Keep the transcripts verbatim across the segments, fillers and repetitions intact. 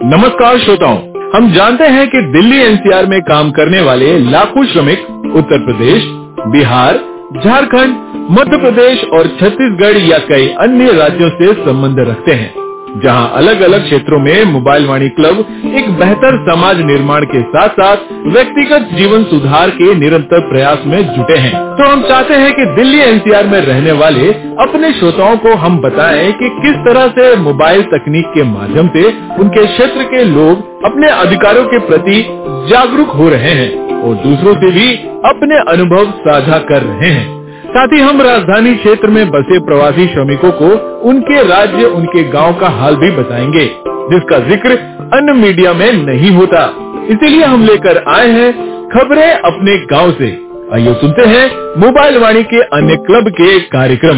नमस्कार श्रोताओं, हम जानते हैं कि दिल्ली एनसीआर में काम करने वाले लाखों श्रमिक उत्तर प्रदेश, बिहार, झारखंड, मध्य प्रदेश और छत्तीसगढ़ या कई अन्य राज्यों से संबंध रखते हैं, जहां अलग अलग क्षेत्रों में मोबाइल वाणी क्लब एक बेहतर समाज निर्माण के साथ साथ व्यक्तिगत जीवन सुधार के निरंतर प्रयास में जुटे हैं। तो हम चाहते हैं कि दिल्ली एनसीआर में रहने वाले अपने श्रोताओं को हम बताएं कि किस तरह से मोबाइल तकनीक के माध्यम से उनके क्षेत्र के लोग अपने अधिकारों के प्रति जागरूक हो रहे हैं और दूसरों से भी अपने अनुभव साझा कर रहे हैं। साथ ही हम राजधानी क्षेत्र में बसे प्रवासी श्रमिकों को उनके राज्य, उनके गांव का हाल भी बताएंगे, जिसका जिक्र अन्य मीडिया में नहीं होता। इसीलिए हम लेकर आए हैं खबरें अपने गांव से। आइए सुनते हैं मोबाइल वाणी के अन्य क्लब के कार्यक्रम।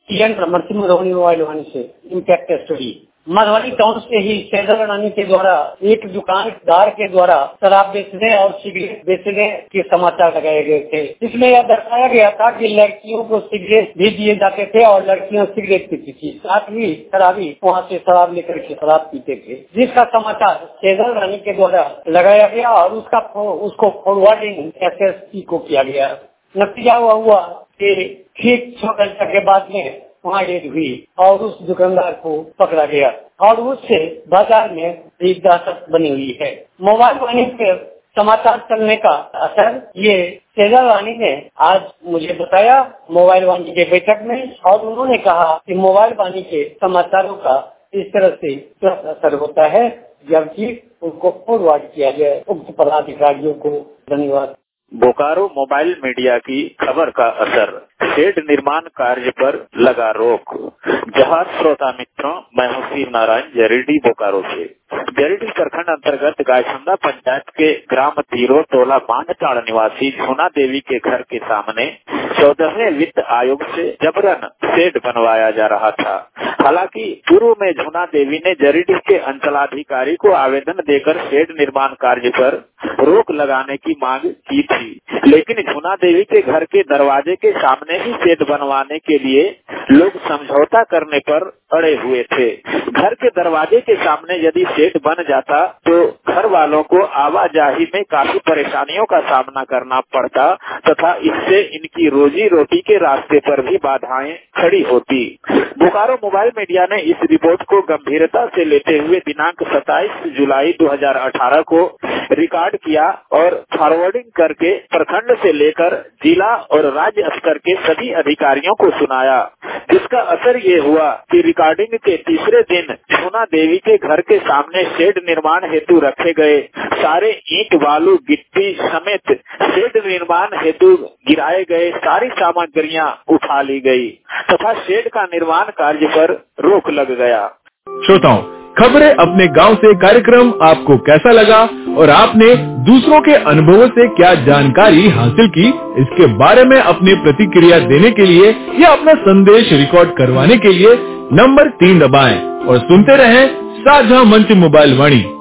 मोबाइल वाणी से इम्पैक्ट स्टोरी मधुबनी टाउन से ही सेजल रानी के द्वारा एक दुकानदार के द्वारा शराब बेचने और सिगरेट बेचने के समाचार लगाए गए थे। इसमें यह दर्शाया गया था कि लड़कियों को सिगरेट भी दिए जाते थे और लड़कियां सिगरेट पीती थी, साथ ही शराबी वहां से शराब लेकर के शराब पीते थे, जिसका समाचार सेजल रानी के द्वारा लगाया गया और उसका उसको फॉरवर्डिंग एसएसपी को किया गया। नतीजा हुआ हुआ कि ठीक छह घंटे के बाद में वहाँ रेड हुई और उस दुकानदार को पकड़ा गया और उससे बाजार में एक दहशत बनी हुई है। मोबाइल वाणी पे समाचार चलने का असर ये सेजल रानी ने आज मुझे बताया मोबाइल वाणी के बैठक में, और उन्होंने कहा कि मोबाइल वाणी के समाचारों का इस तरह से तुरंत असर होता है जबकि उनको फॉरवर्ड किया जाए। उक्त पदाधिकारियों को धन्यवाद। बोकारो मोबाइल मीडिया की खबर का असर, शेड निर्माण कार्य पर लगा रोक। जहां श्रोता मित्रों, मैं हूं शिव नारायण जरीडी बोकारो से। जरीडी प्रखंड अंतर्गत गायसंदा पंचायत के ग्राम तीरो टोला बांधटाड़ निवासी झूना देवी के घर के सामने चौदहवें वित्त आयोग से जबरन शेड बनवाया जा रहा था। हालांकि पूर्व में झूना देवी ने जरीडी के अंचलाधिकारी को आवेदन देकर शेड निर्माण कार्य पर रोक लगाने की मांग की थी, लेकिन झूना देवी के घर के दरवाजे के सामने ही शेड बनवाने के लिए लोग समझौता करने पर अड़े हुए थे। घर के दरवाजे के सामने यदि शेड बन जाता तो घर वालों को आवाजाही में काफी परेशानियों का सामना करना पड़ता तथा इससे इनकी रोजी रोटी के रास्ते पर भी बाधाएं खड़ी होती। बोकारो मोबाइल मीडिया ने इस रिपोर्ट को गंभीरता से लेते हुए दिनांक सत्ताईस जुलाई दो हज़ार अठारह को रिकॉर्ड किया और फॉरवर्डिंग करके प्रखंड से लेकर जिला और राज्य स्तर के सभी अधिकारियों को सुनाया, जिसका असर ये हुआ कि रिकॉर्डिंग के तीसरे दिन झूना देवी के घर के सामने शेड निर्माण हेतु रखे गए सारे ईंट, बालू, गिट्टी समेत शेड निर्माण हेतु गिराए गए सारी सामग्रियां उठा ली गई तथा शेड का निर्माण कार्य पर रोक लग गया। श्रोताओं, खबरें अपने गांव से कार्यक्रम आपको कैसा लगा और आपने दूसरों के अनुभवों से क्या जानकारी हासिल की, इसके बारे में अपनी प्रतिक्रिया देने के लिए या अपना संदेश रिकॉर्ड करवाने के लिए नंबर तीन दबाएं और सुनते रहें साझा मंच मोबाइल वाणी।